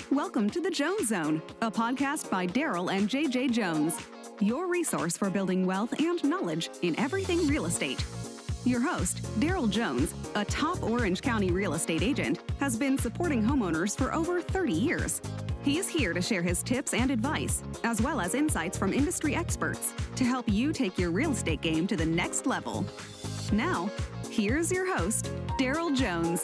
Welcome to the Jones Zone, a podcast by Daryl and JJ Jones, your resource for building wealth and knowledge in everything real estate. Your host, Daryl Jones, a top Orange County real estate agent, has been supporting homeowners for over 30 years. He is here to share his tips and advice, as well as insights from industry experts to help you take your real estate game to the next level. Now, here's your host, Daryl Jones.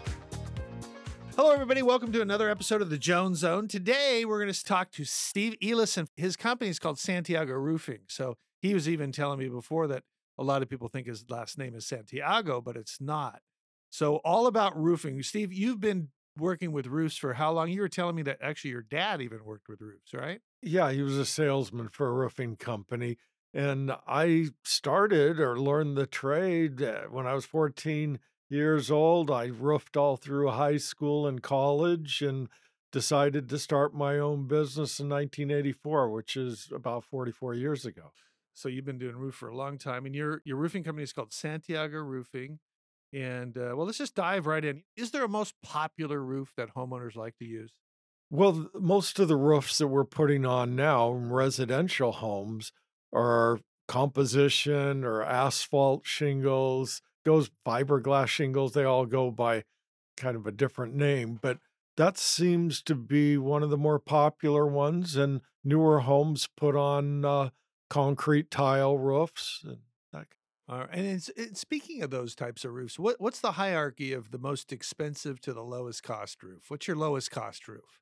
Hello, everybody. Welcome to another episode of the Jones Zone. Today, we're going to talk to Steve Ellison. His company is called Santiago Roofing. So he was even telling me before that a lot of people think his last name is Santiago, but it's not. So all about roofing. Steve, you've been working with roofs for how long? You were telling me that actually your dad even worked with roofs, right? Yeah, he was a salesman for a roofing company. And I started or learned the trade when I was 14 years old. I roofed all through high school and college and decided to start my own business in 1984, which is about 44 years ago. So you've been doing roof for a long time, and your roofing company is called Santiago Roofing. And well, let's just dive right in. Is there a most popular roof that homeowners like to use? Well, most of the roofs that we're putting on now in residential homes are composition or asphalt shingles, those fiberglass shingles. They all go by kind of a different name, but that seems to be one of the more popular ones. And newer homes put on concrete tile roofs. And that. And speaking of those types of roofs, what's the hierarchy of the most expensive to the lowest cost roof? What's your lowest cost roof?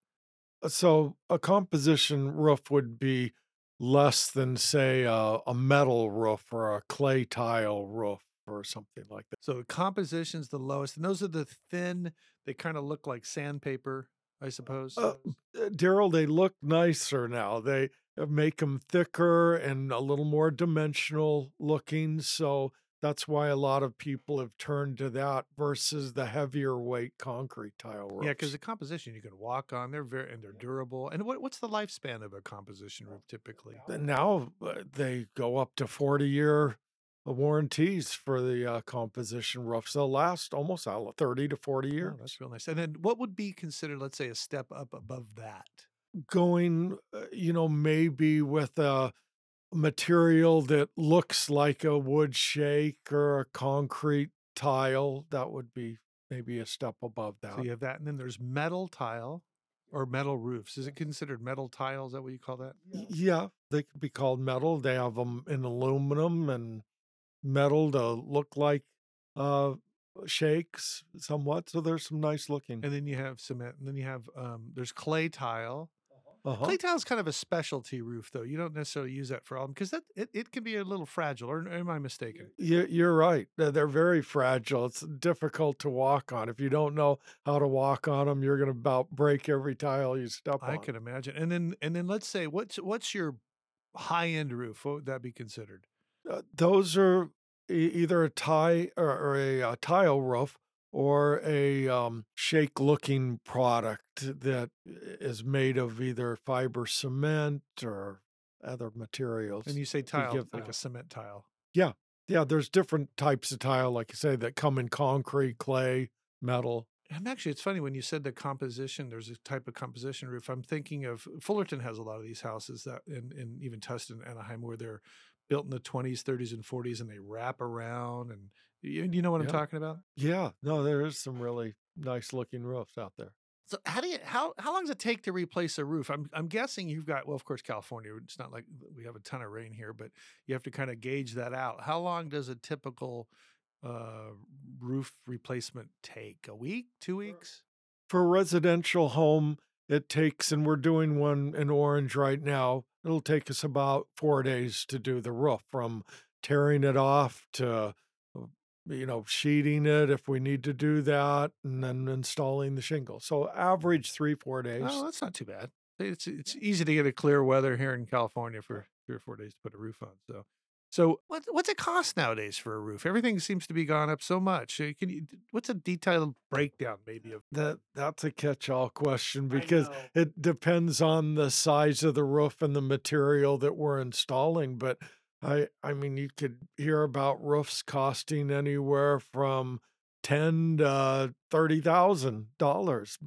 So a composition roof would be less than, say, a metal roof or a clay tile roof or something like that. So composition's the lowest, and those are the thin. They kind of look like sandpaper, I suppose. Daryl, they look nicer now. They make them thicker and a little more dimensional looking. So that's why a lot of people have turned to that versus the heavier weight concrete tile roofs. Yeah, because the composition you can walk on. They're they're durable. And what's the lifespan of a composition roof typically? Now they go up to 40-year warranties for the composition roofs. They'll last almost 30 to 40 years. Oh, that's real nice. And then what would be considered, let's say, a step up above that? Going, maybe with a material that looks like a wood shake or a concrete tile, that would be maybe a step above that. So you have that, and then there's metal tile or metal roofs. Is it considered metal tile? Is that what you call that? Yeah, they could be called metal. They have them in aluminum and metal to look like shakes somewhat. So there's some nice looking. And then you have cement, and then you have there's clay tile. Uh-huh. Clay tile is kind of a specialty roof, though. You don't necessarily use that for all because it can be a little fragile. Or am I mistaken? You're right. They're very fragile. It's difficult to walk on. If you don't know how to walk on them, you're going to about break every tile you step on. I can imagine. And then let's say what's your high end roof? What would that be considered? Those are either a a tile roof or a shake-looking product that is made of either fiber cement or other materials. And you say tile, like a cement tile. Yeah. There's different types of tile, like you say, that come in concrete, clay, metal. And actually, it's funny when you said the composition, there's a type of composition roof. I'm thinking of Fullerton has a lot of these houses that, and even Tustin, Anaheim, where they're built in the 20s, 30s, and 40s, and they wrap around. And you know what I'm talking about? Yeah, no, there is some really nice looking roofs out there. So how long does it take to replace a roof? I'm guessing you've got, well, of course, California. It's not like we have a ton of rain here, but you have to kind of gauge that out. How long does a typical roof replacement take? A week, 2 weeks? For a residential home, it takes, and we're doing one in Orange right now, it'll take us about 4 days to do the roof, from tearing it off to, sheeting it if we need to do that, and then installing the shingle. So average 3-4 days. Oh, that's not too bad. It's easy to get a clear weather here in California for 3 or 4 days to put a roof on. So what's it cost nowadays for a roof? Everything seems to be gone up so much. What's a detailed breakdown maybe of that's a catch-all question because it depends on the size of the roof and the material that we're installing. But I mean, you could hear about roofs costing anywhere from $10,000 to $30,000. But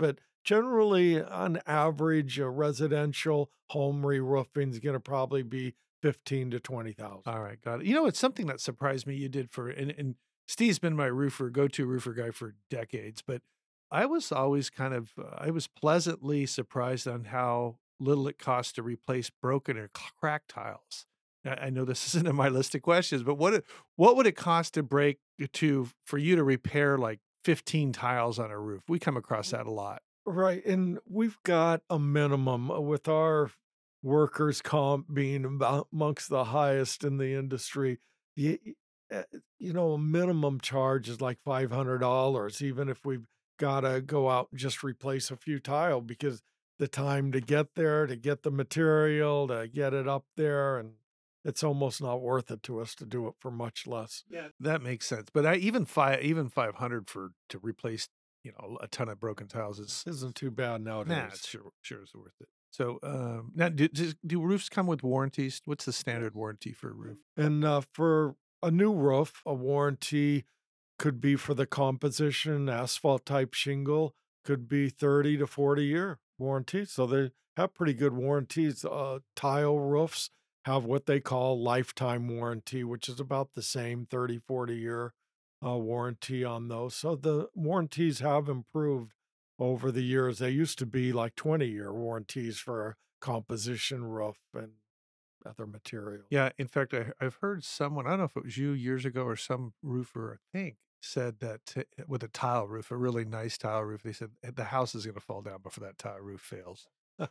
Generally, on average, a residential home re-roofing is going to probably be 15 to 20,000. All right, got it. You know, it's something that surprised me you did and Steve's been my go-to roofer guy for decades, but I was always I was pleasantly surprised on how little it costs to replace broken or cracked tiles. I know this isn't in my list of questions, but what would it cost to for you to repair like 15 tiles on a roof? We come across that a lot. Right, and we've got a minimum with our workers' comp being amongst the highest in the industry. You, uh, a minimum charge is like $500, even if we've got to go out and just replace a few tile because the time to get there, to get the material, to get it up there, and it's almost not worth it to us to do it for much less. Yeah, that makes sense. But even 500 for to replace, a ton of broken tiles is Isn't too bad nah, nowadays. it's sure is worth it. So now do roofs come with warranties? What's the standard warranty for a roof? And for a new roof, a warranty could be for the composition, asphalt type shingle, could be 30 to 40-year warranty. So they have pretty good warranties. Tile roofs have what they call lifetime warranty, which is about the same 30, 40-year warranty on those. So the warranties have improved over the years. They used to be like 20-year warranties for a composition roof and other materials. Yeah, in fact, I've heard someone, I don't know if it was you years ago or some roofer, I think, said that with a tile roof, a really nice tile roof, they said the house is going to fall down before that tile roof fails.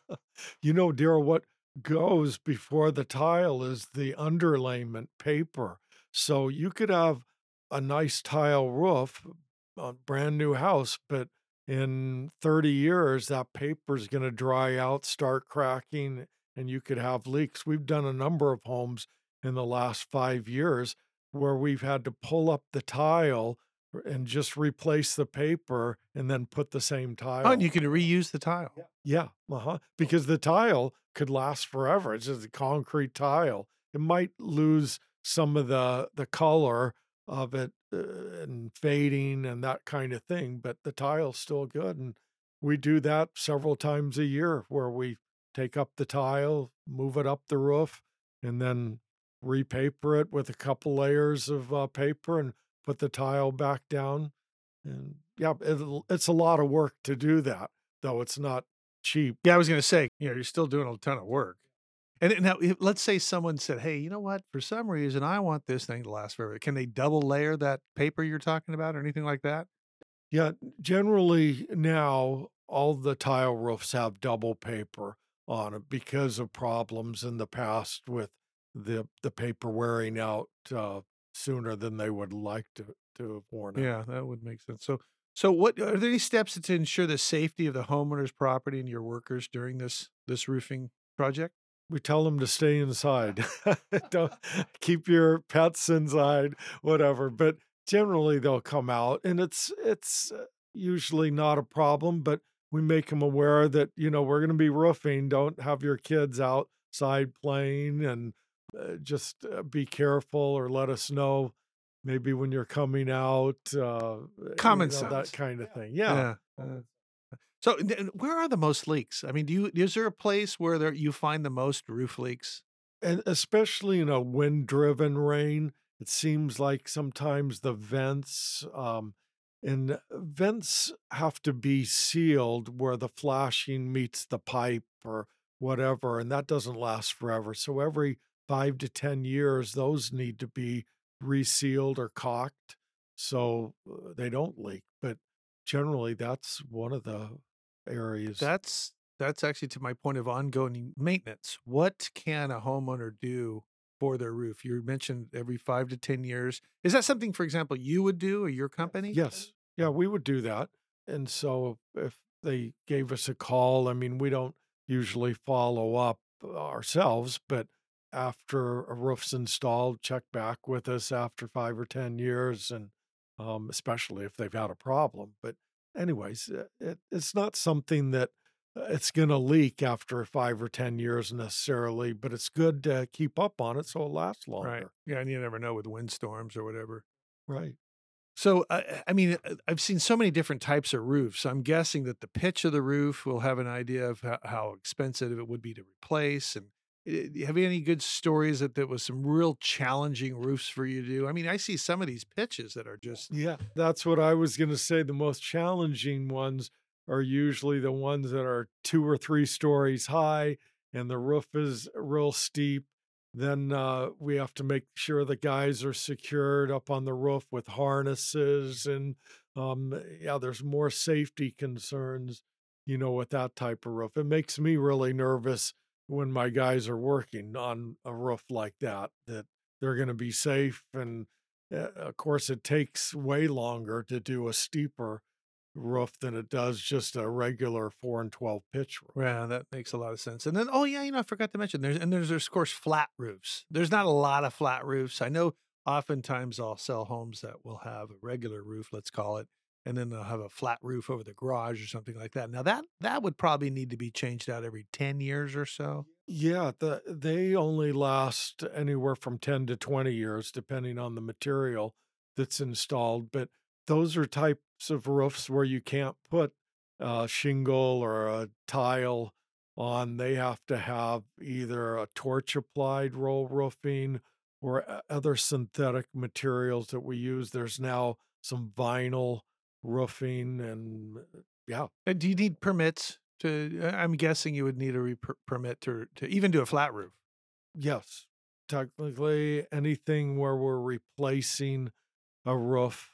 Daryl, what goes before the tile is the underlayment paper. So you could have a nice tile roof, a brand new house, but in 30 years, that paper is going to dry out, start cracking, and you could have leaks. We've done a number of homes in the last 5 years where we've had to pull up the tile and just replace the paper and then put the same Oh, and tile. you can reuse the tile. Yeah, because the tile could last forever. It's just a concrete tile. It might lose some of the color of it and fading and that kind of thing, but the tile's still good. And we do that several times a year where we take up the tile, move it up the roof, and then repaper it with a couple layers of paper and put the tile back down. And yeah, it's a lot of work to do that, though it's not cheap. Yeah, I was going to say, you're still doing a ton of work. And now, let's say someone said, "Hey, you know what? For some reason, I want this thing to last forever." Can they double layer that paper you're talking about, or anything like that? Yeah, generally now all the tile roofs have double paper on it because of problems in the past with the paper wearing out sooner than they would like to have worn out. Yeah, that would make sense. So, what are there any steps to ensure the safety of the homeowner's property and your workers during this roofing project? We tell them to stay inside. Don't keep your pets inside, whatever. But generally, they'll come out, and it's usually not a problem. But we make them aware that we're going to be roofing. Don't have your kids outside playing, and just be careful, or let us know maybe when you're coming out. Common sense. That kind of thing. Yeah. So, where are the most leaks? I mean, is there a place where you find the most roof leaks? And especially in a wind-driven rain, it seems like sometimes the vents and vents have to be sealed where the flashing meets the pipe or whatever, and that doesn't last forever. So every 5 to 10 years, those need to be resealed or caulked so they don't leak. But generally, that's one of the areas. That's actually to my point of ongoing maintenance. What can a homeowner do for their roof? You mentioned every 5 to 10 years. Is that something, for example, you would do or your company? Yes. Yeah, we would do that. And so if they gave us a call, I mean, we don't usually follow up ourselves, but after a roof's installed, check back with us after 5 or 10 years, and especially if they've had a problem. But anyways, it's not something that it's going to leak after 5 or 10 years necessarily, but it's good to keep up on it so it lasts longer. Right. Yeah, and you never know with windstorms or whatever. Right. So, I mean, I've seen so many different types of roofs. So I'm guessing that the pitch of the roof will have an idea of how expensive it would be to replace. And have you any good stories that was some real challenging roofs for you to do? I mean, I see some of these pitches that are just, Yeah, that's what I was going to say. The most challenging ones are usually the ones that are 2 or 3 stories high and the roof is real steep. Then we have to make sure the guys are secured up on the roof with harnesses. And yeah, there's more safety concerns, with that type of roof. It makes me really nervous when my guys are working on a roof like that they're going to be safe. And of course, it takes way longer to do a steeper roof than it does just a regular 4 and 12 pitch roof. yeah, that makes a lot of sense. And then, oh yeah, I forgot to mention there's of course flat roofs. There's not a lot of flat roofs. I know oftentimes I'll sell homes that will have a regular roof, let's call it, and then they'll have a flat roof over the garage or something like that. Now that would probably need to be changed out every 10 years or so. Yeah, they only last anywhere from 10 to 20 years, depending on the material that's installed. But those are types of roofs where you can't put a shingle or a tile on. They have to have either a torch applied roll roofing or other synthetic materials that we use. There's now some vinyl roofing and yeah. Do you need permits to? I'm guessing you would need a permit to even do a flat roof. Yes, technically anything where we're replacing a roof,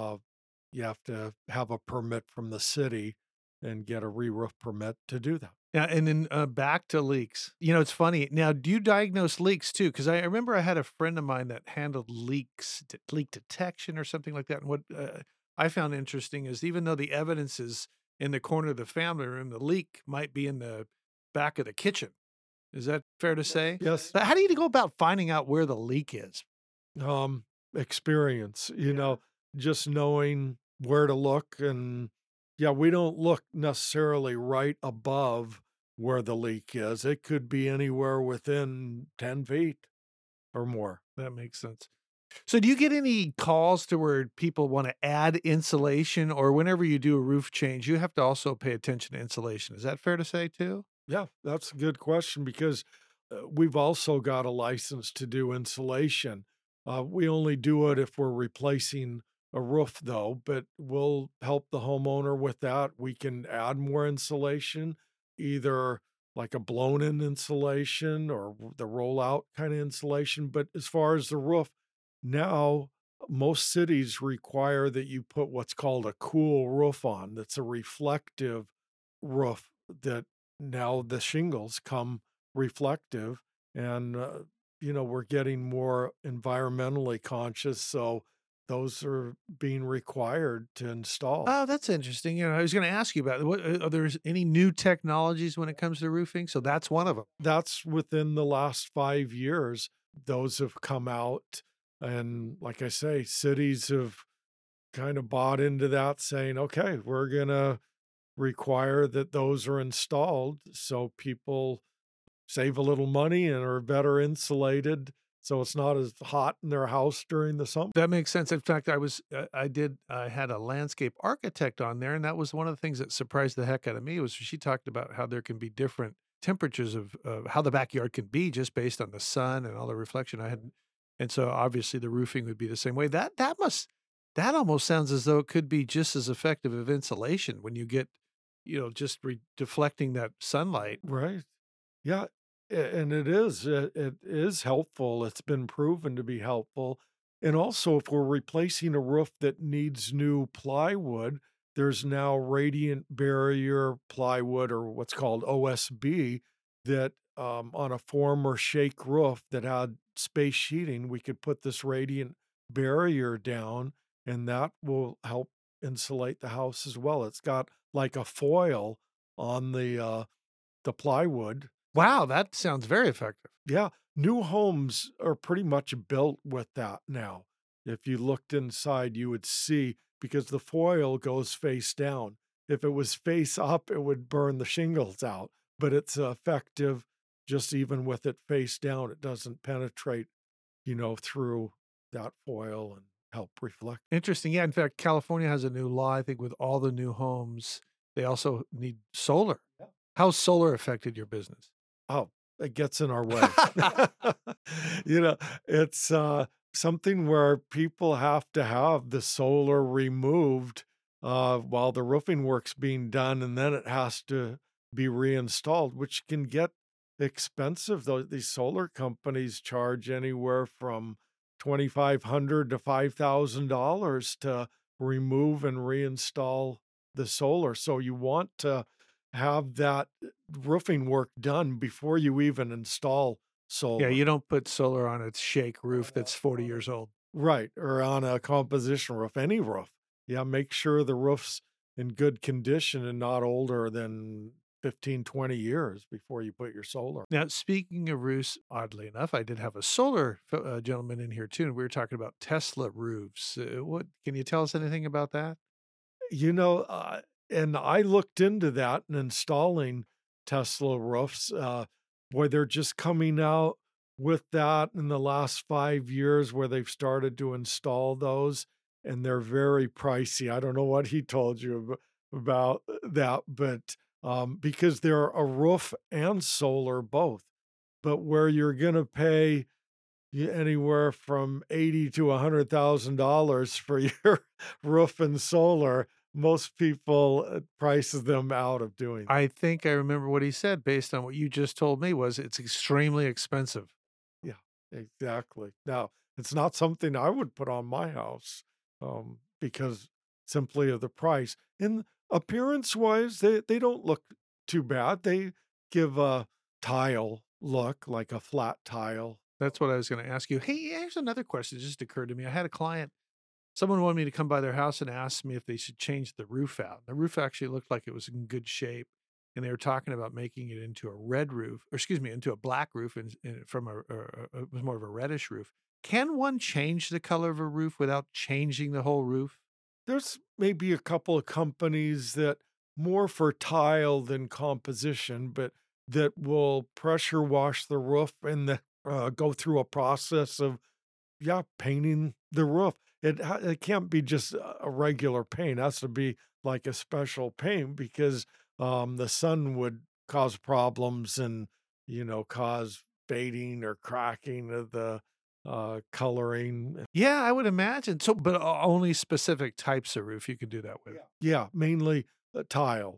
you have to have a permit from the city and get a re-roof permit to do that. Yeah, and then back to leaks. It's funny. Now, do you diagnose leaks too? Because I remember I had a friend of mine that handled leaks, leak detection or something like that. And what I found interesting is even though the evidence is in the corner of the family room, the leak might be in the back of the kitchen. Is that fair to say? Yes, But how do you go about finding out where the leak is? um, experience, Yeah. just knowing where to look. And yeah, we don't look necessarily right above where the leak is. It could be anywhere within 10 feet or more. That makes sense. So do you get any calls to where people want to add insulation, or whenever you do a roof change, you have to also pay attention to insulation? Is that fair to say too? Yeah, that's a good question because we've also got a license to do insulation. We only do it if we're replacing a roof, though, but we'll help the homeowner with that. We can add more insulation, either like a blown in insulation or the rollout kind of insulation. But as far as the roof, now most cities require that you put what's called a cool roof on, that's a reflective roof that now the shingles come reflective. And we're getting more environmentally conscious, so those are being required to install. Oh, that's interesting. I was going to ask you about what are there any new technologies when it comes to roofing? So that's one of them. That's within the last 5 years those have come out. And like I say, cities have kind of bought into that, saying, okay, we're going to require that those are installed so people save a little money and are better insulated so it's not as hot in their house during the summer. That makes sense. In fact, I had a landscape architect on there, and that was one of the things that surprised the heck out of me was she talked about how there can be different temperatures of how the backyard can be just based on the sun and all the reflection I had. And so obviously the roofing would be the same way. That almost sounds as though it could be just as effective of insulation when you get, just deflecting that sunlight. Right. Yeah. And it is helpful. It's been proven to be helpful. And also, if we're replacing a roof that needs new plywood, there's now radiant barrier plywood, or what's called OSB, that on a former shake roof that had space sheeting, we could put this radiant barrier down, and that will help insulate the house as well. It's got like a foil on the plywood. Wow, that sounds very effective. Yeah, new homes are pretty much built with that now. If you looked inside, you would see, because the foil goes face down. If it was face up, it would burn the shingles out, but it's effective just even with it face down. It doesn't penetrate, through that foil and help reflect. Interesting. Yeah. In fact, California has a new law, I think, with all the new homes, they also need solar. Yeah. How's solar affected your business? Oh, it gets in our way. You know, it's something where people have to have the solar removed while the roofing work's being done, and then it has to be reinstalled, which can get expensive. Though these solar companies charge anywhere from $2,500 to $5,000 to remove and reinstall the solar. So you want to have that roofing work done before you even install Yeah, solar. you don't put solar on a shake roof that's 40 years old. Right, or on a composition roof, any roof. Yeah, make sure the roof's in good condition and not older than 15, 20 years before you put your solar. Now, speaking of roofs, oddly enough, I did have a solar gentleman in here too, and we were talking about Tesla roofs. What can you tell us anything about that? You know, and I looked into that and installing Tesla roofs. Boy, they're just coming out with that in the last 5 years where they've started to install those, and they're very pricey. I don't know what he told you about that, but because they're a roof and solar both, but where you're going to pay anywhere from 80 to $100,000 for your roof and solar, most people prices them out of doing that. I think I remember what he said based on what you just told me was it's extremely expensive. Yeah, exactly. Now, it's not something I would put on my house because simply of the price. And appearance wise, they don't look too bad. They give a tile look, like a flat tile. That's what I was going to ask you. Hey, here's another question that just occurred to me. I had a client, someone wanted me to come by their house and ask me if they should change the roof out. The roof actually looked like it was in good shape. And they were talking about making it into a red roof, or excuse me, into a black roof and from it was more of a reddish roof. Can one change the color of a roof without changing the whole roof? There's maybe a couple of companies that more for tile than composition, but that will pressure wash the roof and go through a process of painting the roof. It can't be just a regular paint. It has to be like a special paint because the sun would cause problems and cause fading or cracking of the coloring. Yeah, I would imagine. So, but only specific types of roof you can do that with. Yeah, mainly tile.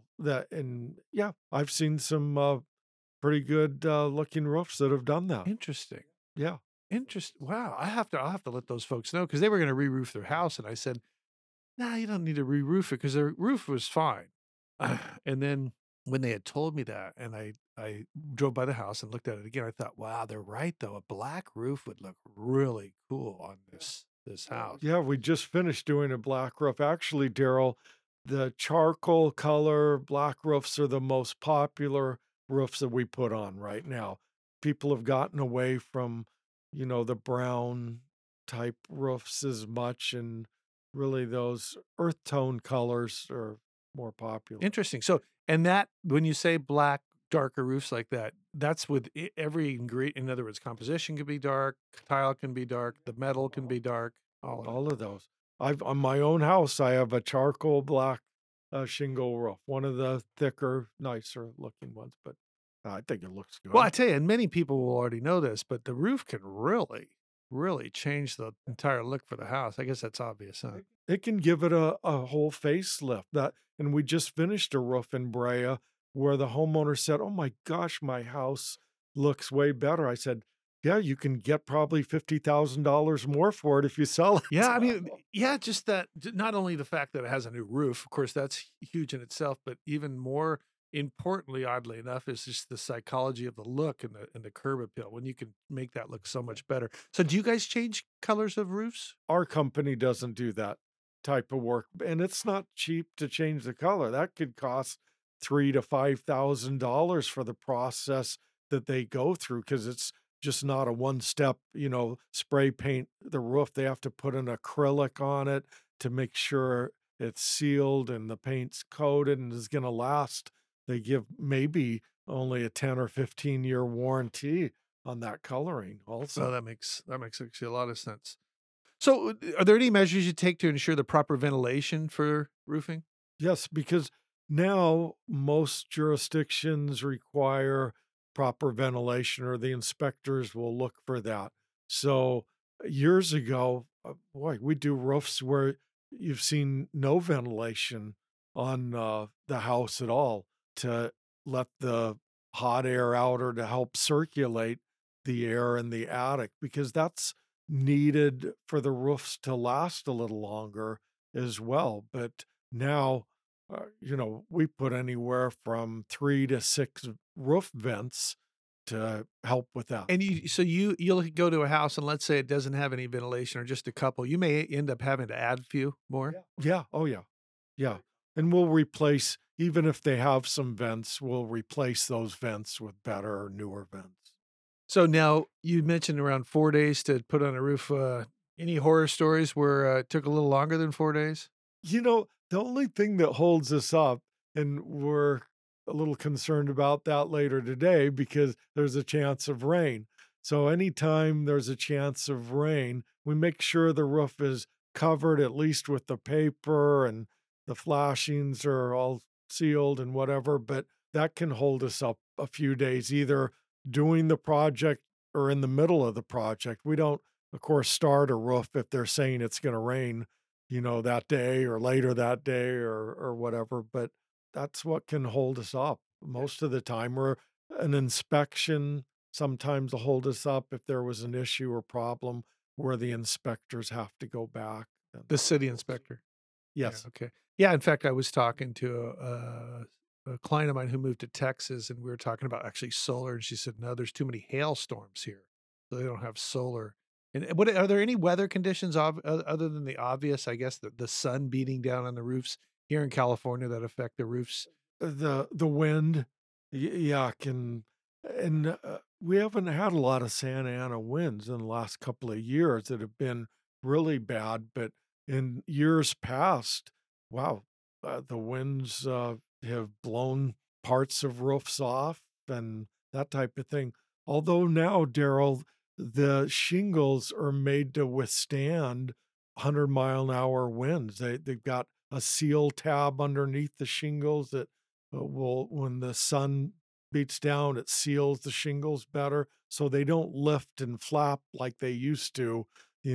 I've seen some pretty good looking roofs that have done that. Interesting. Yeah. Interesting. Wow. I'll have to let those folks know because they were going to re-roof their house. And I said, nah, you don't need to re-roof it because their roof was fine. And then when they had told me that and I drove by the house and looked at it again, I thought, wow, they're right though. A black roof would look really cool on this house. Yeah, we just finished doing a black roof. Actually, Daryl, the charcoal color black roofs are the most popular roofs that we put on right now. People have gotten away from, the brown type roofs as much, and really those earth tone colors are more popular. Interesting. So, and that when you say black, darker roofs like that, that's with every ingredient. In other words, composition can be dark, tile can be dark, the metal can be dark. All of those. On my own house, I have a charcoal black shingle roof, one of the thicker, nicer looking ones, but I think it looks good. Well, I tell you, and many people will already know this, but the roof can really, really change the entire look for the house. I guess that's obvious, huh? It can give it a whole facelift. And we just finished a roof in Brea where the homeowner said, "Oh my gosh, my house looks way better." I said, "Yeah, you can get probably $50,000 more for it if you sell it." Yeah, I mean, yeah, just that, not only the fact that it has a new roof, of course, that's huge in itself, but even more importantly, oddly enough, is just the psychology of the look and the curb appeal when you can make that look so much better. So do you guys change colors of roofs? Our company doesn't do that type of work, and it's not cheap to change the color. That could cost $3,000 to $5,000 for the process that they go through because it's just not a one step, spray paint the roof. They have to put an acrylic on it to make sure it's sealed and the paint's coated and is going to last. They give maybe only a 10 or 15-year warranty on that coloring also. So that makes actually a lot of sense. So, are there any measures you take to ensure the proper ventilation for roofing? Yes, because now most jurisdictions require proper ventilation or the inspectors will look for that. So years ago, boy, we do roofs where you've seen no ventilation on the house at all to let the hot air out or to help circulate the air in the attic because that's needed for the roofs to last a little longer as well. But now, we put anywhere from 3 to 6 roof vents to help with that. And you'll go to a house and let's say it doesn't have any ventilation or just a couple, you may end up having to add a few more? Yeah, oh yeah, yeah, and we'll replace even if they have some vents, we'll replace those vents with better, newer vents. So now you mentioned around 4 days to put on a roof, any horror stories where, it took a little longer than 4 days? The only thing that holds us up, and we're a little concerned about that later today because there's a chance of rain. So anytime there's a chance of rain, we make sure the roof is covered at least with the paper and the flashings are all sealed and whatever, but that can hold us up a few days, either doing the project or in the middle of the project. We don't, of course, start a roof if they're saying it's going to rain that day or later that day or whatever, but that's what can hold us up most of the time, or an inspection sometimes will hold us up if there was an issue or problem where the inspectors have to go back. And The city inspector? Yeah, yes. okay. Yeah, in fact, I was talking to a client of mine who moved to Texas, and we were talking about actually solar, and she said, "No, there's too many hailstorms here, so they don't have solar." And what are there any weather conditions other than the obvious, I guess, the sun beating down on the roofs here in California that affect the roofs? The wind, yeah, can and we haven't had a lot of Santa Ana winds in the last couple of years that have been really bad, but in years past, wow, the winds have blown parts of roofs off and that type of thing. Although now, Daryl, the shingles are made to withstand 100-mile-an-hour winds. They've got a seal tab underneath the shingles that will, when the sun beats down, it seals the shingles better so they don't lift and flap like they used to,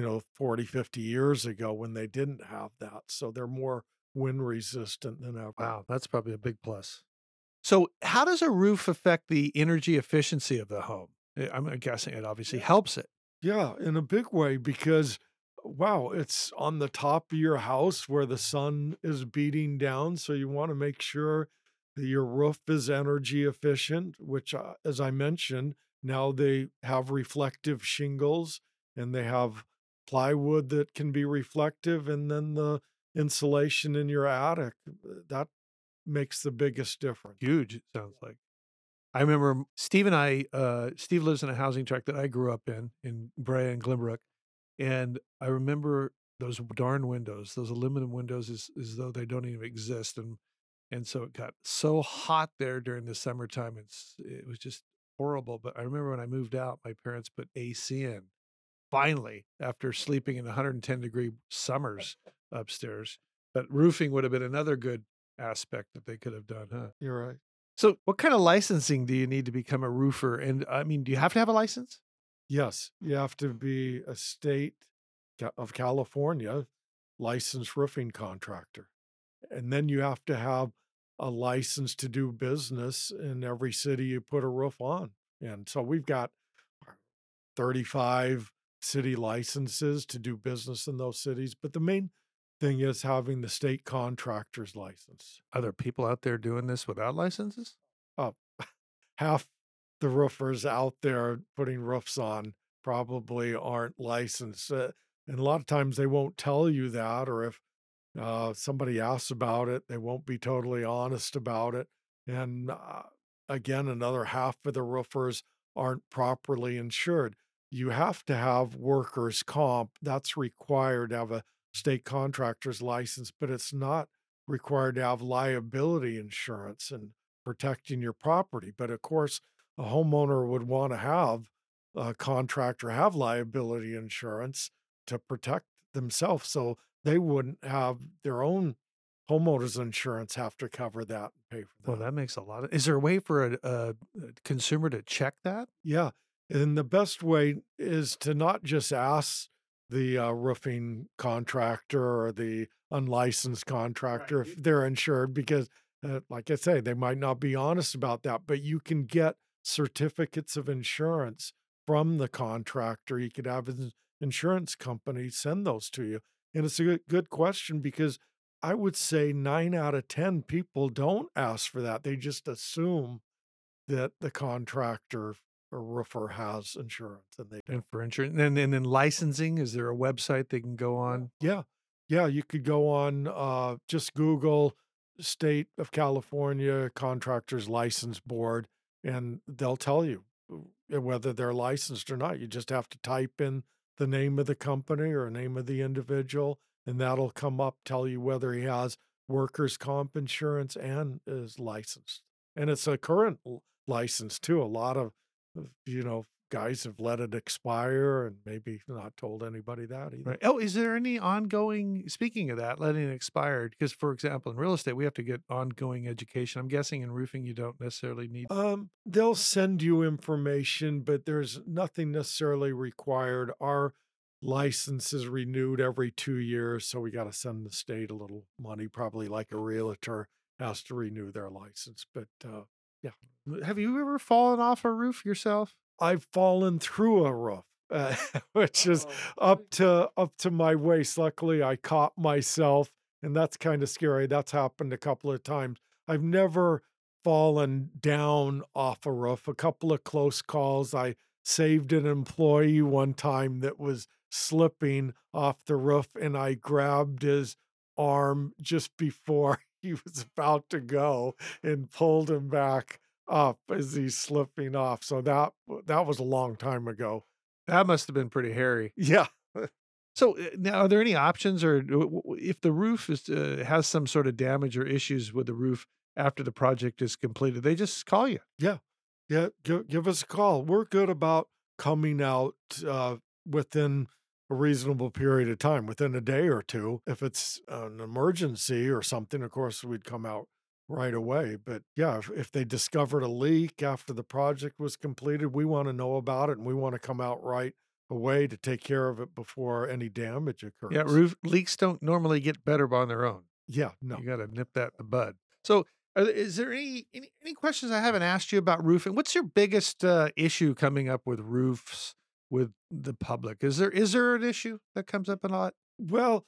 40, 50 years ago when they didn't have that. So they're more wind resistant than ever. Wow, that's probably a big plus. So, how does a roof affect the energy efficiency of the home? I'm guessing it obviously helps it. Yeah, in a big way because wow, it's on the top of your house where the sun is beating down. So you want to make sure that your roof is energy efficient, which, as I mentioned, now they have reflective shingles and they have plywood that can be reflective, and then the insulation in your attic that makes the biggest difference. Huge, it sounds like. I remember Steve and Steve lives in a housing tract that I grew up in Brea and Glenbrook. And I remember those darn windows, those aluminum windows as though they don't even exist. And so it got so hot there during the summertime. It was just horrible. But I remember when I moved out, my parents put AC in finally after sleeping in 110-degree summers upstairs. But roofing would have been another good aspect that they could have done, huh? You're right. So what kind of licensing do you need to become a roofer? And I mean, do you have to have a license? Yes, you have to be a state of California licensed roofing contractor. And then you have to have a license to do business in every city you put a roof on. And so we've got 35 city licenses to do business in those cities. But the main thing is having the state contractor's license. Are there people out there doing this without licenses? Uh, Half the roofers out there putting roofs on probably aren't licensed. And a lot of times they won't tell you that, or if somebody asks about it, they won't be totally honest about it. And again, another half of the roofers aren't properly insured. You have to have workers' comp. That's required to have a state contractor's license, but it's not required to have liability insurance and protecting your property. But of course, a homeowner would want to have a contractor have liability insurance to protect themselves, so they wouldn't have their own homeowners insurance have to cover that and pay for Well, that. that makes a lot of. Is there a way for a consumer to check that? Yeah, and the best way is to not just ask the roofing contractor or the unlicensed contractor if they're insured, because, like I say, they might not be honest about that. But you can get certificates of insurance from the contractor. You could have an insurance company send those to you, and it's a good question because I would say 9 out of 10 people don't ask for that. They just assume that the contractor or roofer has insurance, and they And don't. for insurance, and then licensing, is there a website they can go on? Yeah. Yeah, you could go on, just Google State of California Contractors License Board, and they'll tell you whether they're licensed or not. You just have to type in the name of the company or name of the individual, and that'll come up, tell you whether he has workers' comp insurance and is licensed. And it's a current license too. A lot of, guys have let it expire and maybe not told anybody that either. Right. Oh, is there any ongoing, speaking of that, letting it expire? Because, for example, in real estate, we have to get ongoing education. I'm guessing in roofing, you don't necessarily need. They'll send you information, but there's nothing necessarily required. Our license is renewed every 2 years, so we got to send the state a little money, probably like a realtor has to renew their license. But yeah, Have you ever fallen off a roof yourself? I've fallen through a roof, which is up to my waist. Luckily, I caught myself, and that's kind of scary. That's happened a couple of times. I've never fallen down off a roof. A couple of close calls. I saved an employee one time that was slipping off the roof, and I grabbed his arm just before he was about to go and pulled him back up as he's slipping off. So that was a long time ago. That must have been pretty hairy. Yeah. So now, are there any options, or if the roof has some sort of damage or issues with the roof after the project is completed, they just call you? Yeah. Yeah. Give us a call. We're good about coming out within a reasonable period of time, within a day or two. If it's an emergency or something, of course, we'd come out right away. But yeah, if they discovered a leak after the project was completed, we want to know about it, and we want to come out right away to take care of it before any damage occurs. Yeah, roof leaks don't normally get better on their own. Yeah, no. You got to nip that in the bud. So, is there any questions I haven't asked you about roofing? What's your biggest issue coming up with roofs with the public? Is there an issue that comes up a lot? Well,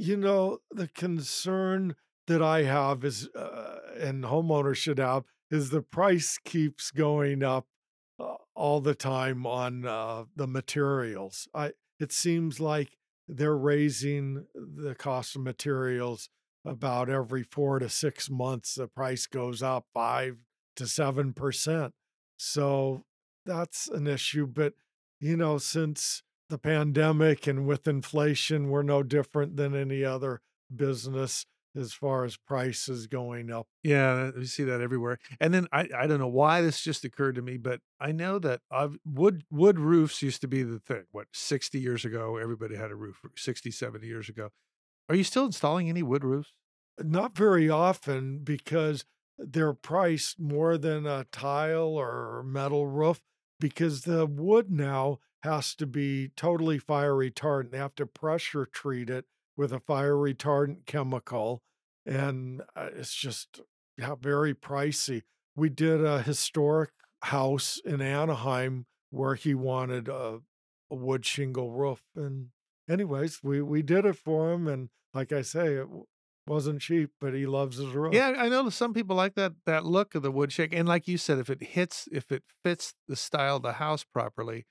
the concern that I have is, and homeowners should have, is the price keeps going up all the time on the materials. It seems like they're raising the cost of materials about every 4 to 6 months. The price goes up 5 to 7%. So that's an issue. But since the pandemic and with inflation, we're no different than any other business as far as prices going up. Yeah, we see that everywhere. And then I don't know why this just occurred to me, but I know that wood roofs used to be the thing. What, 60 years ago, everybody had a roof, 60, 70 years ago. Are you still installing any wood roofs? Not very often, because they're priced more than a tile or metal roof, because the wood now has to be totally fire retardant. They have to pressure treat it with a fire retardant chemical, and it's just very pricey. We did a historic house in Anaheim where he wanted a wood shingle roof, and anyways, we did it for him, and like I say, it wasn't cheap, but he loves his roof. Yeah, I know some people like that look of the wood shake, and like you said, if it fits the style of the house properly.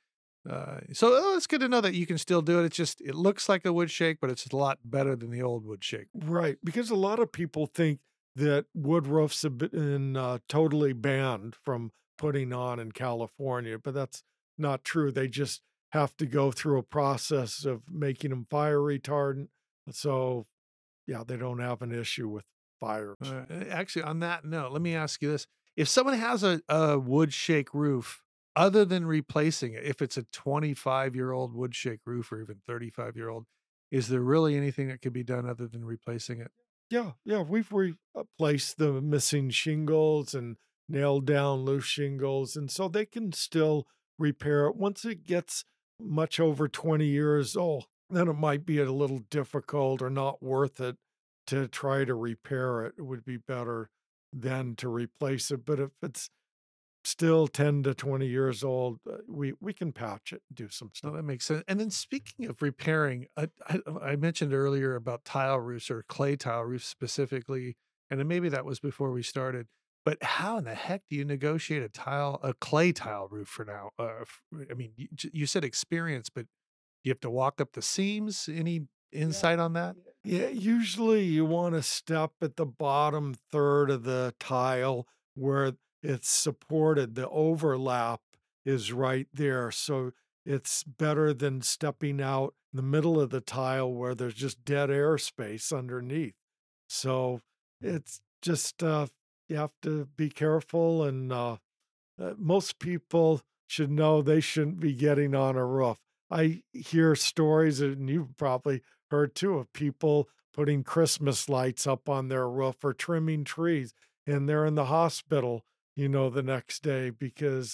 So it's good to know that you can still do it. It looks like a wood shake, but it's a lot better than the old wood shake. Right, because a lot of people think that wood roofs have been totally banned from putting on in California, but that's not true. They just have to go through a process of making them fire retardant. So, yeah, they don't have an issue with fires. Actually, on that note, let me ask you this. If someone has a wood shake roof, other than replacing it, if it's a 25-year-old wood shake roof or even 35-year-old, is there really anything that could be done other than replacing it? Yeah, yeah, we've replaced the missing shingles and nailed down loose shingles, and so they can still repair it. Once it gets much over 20 years old, then it might be a little difficult or not worth it to try to repair it. It would be better than to replace it. But if it's still 10 to 20 years old, we can patch it, do some No, stuff. that makes sense. And then speaking of repairing, I mentioned earlier about tile roofs or clay tile roofs specifically, and then maybe that was before we started. But how in the heck do you negotiate a clay tile roof for now? I mean, you said experience, but you have to walk up the seams. Any insight on that? Yeah, usually you want to step at the bottom third of the tile where it's supported. The overlap is right there. So it's better than stepping out in the middle of the tile where there's just dead air space underneath. So it's just, you have to be careful. And most people should know they shouldn't be getting on a roof. I hear stories, and you've probably heard too, of people putting Christmas lights up on their roof or trimming trees, and they're in the hospital, the next day because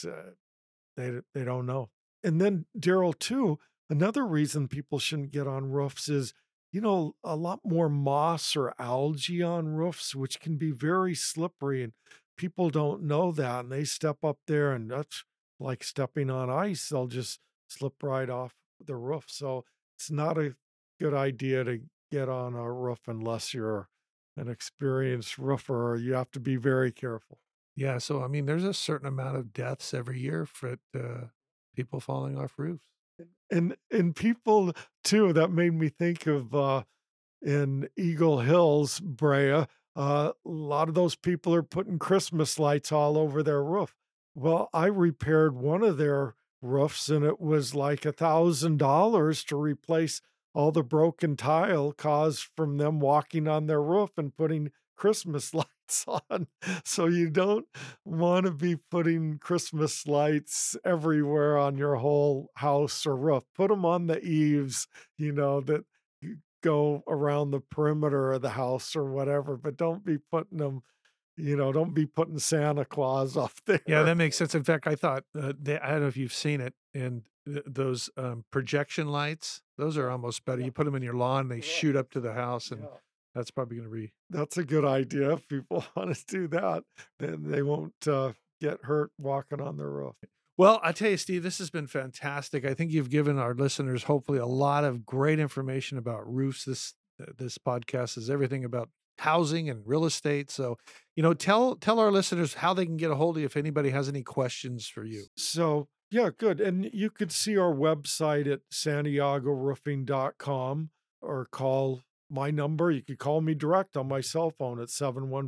they don't know. And then, Daryl, too, another reason people shouldn't get on roofs is, a lot more moss or algae on roofs, which can be very slippery, and people don't know that, and they step up there, and that's like stepping on ice. They'll just slip right off the roof. So it's not a good idea to get on a roof unless you're an experienced roofer. You have to be very careful. Yeah. So, I mean, there's a certain amount of deaths every year for people falling off roofs. And people too, that made me think of in Eagle Hills, Brea, a lot of those people are putting Christmas lights all over their roof. Well, I repaired one of their roofs, and it was like $1,000 to replace all the broken tile caused from them walking on their roof and putting Christmas lights on. So you don't want to be putting Christmas lights everywhere on your whole house or roof. Put them on the eaves, that go around the perimeter of the house or whatever, but don't be putting them, don't be putting Santa Claus up there. Yeah, that makes sense. In fact, I thought I don't know if you've seen it, and those projection lights, those are almost better. You put them in your lawn, they shoot up to the house, and that's probably going to be. That's a good idea. If people want to do that, then they won't get hurt walking on the roof. Well, I tell you, Steve, this has been fantastic. I think you've given our listeners hopefully a lot of great information about roofs. This podcast is everything about housing and real estate. So, tell our listeners how they can get a hold of you if anybody has any questions for you. So, yeah, good. And you could see our website at santiagoroofing.com or call my number. You could call me direct on my cell phone at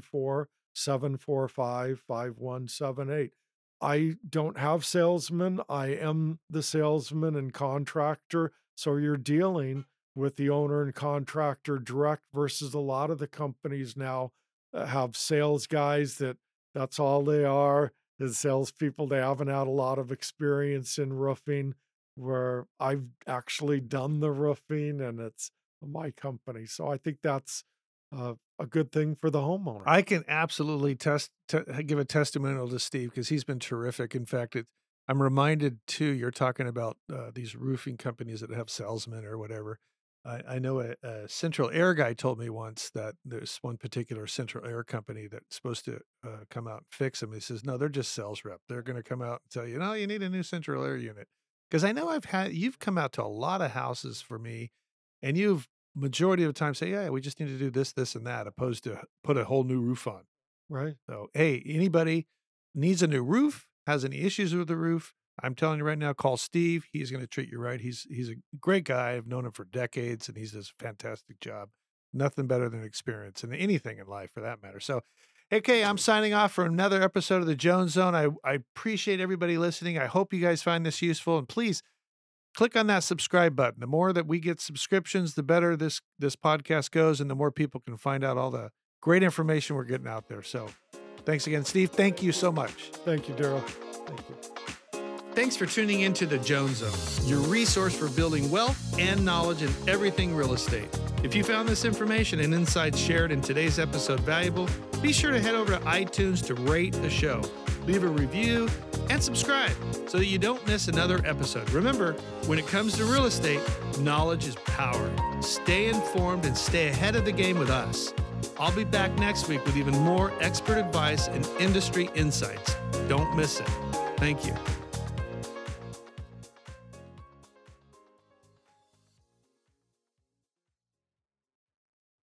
714-745-5178. I don't have salesmen. I am the salesman and contractor. So you're dealing with the owner and contractor direct versus a lot of the companies now have sales guys that's all they are is salespeople. They haven't had a lot of experience in roofing, where I've actually done the roofing and it's my company. So I think that's a good thing for the homeowner. I can absolutely give a testimonial to Steve because he's been terrific. In fact, I'm reminded too, you're talking about these roofing companies that have salesmen or whatever. I know a Central Air guy told me once that there's one particular Central Air company that's supposed to come out and fix them. He says, no, they're just sales rep. They're going to come out and tell you, no, you need a new Central Air unit. Because I know you've come out to a lot of houses for me, and you've majority of the time say, yeah, we just need to do this, this, and that, opposed to put a whole new roof on. Right. So, hey, anybody needs a new roof, has any issues with the roof, I'm telling you right now, call Steve. He's going to treat you right. He's a great guy. I've known him for decades, and he does a fantastic job. Nothing better than experience in anything in life for that matter. So, okay, I'm signing off for another episode of the Jones Zone. I appreciate everybody listening. I hope you guys find this useful, and please click on that subscribe button. The more that we get subscriptions, the better this podcast goes, and the more people can find out all the great information we're getting out there. So thanks again, Steve. Thank you so much. Thank you, Daryl. Thank you. Thanks for tuning into the Jones Zone, your resource for building wealth and knowledge in everything real estate. If you found this information and insights shared in today's episode valuable, be sure to head over to iTunes to rate the show, leave a review, and subscribe so that you don't miss another episode. Remember, when it comes to real estate, knowledge is power. Stay informed and stay ahead of the game with us. I'll be back next week with even more expert advice and industry insights. Don't miss it. Thank you.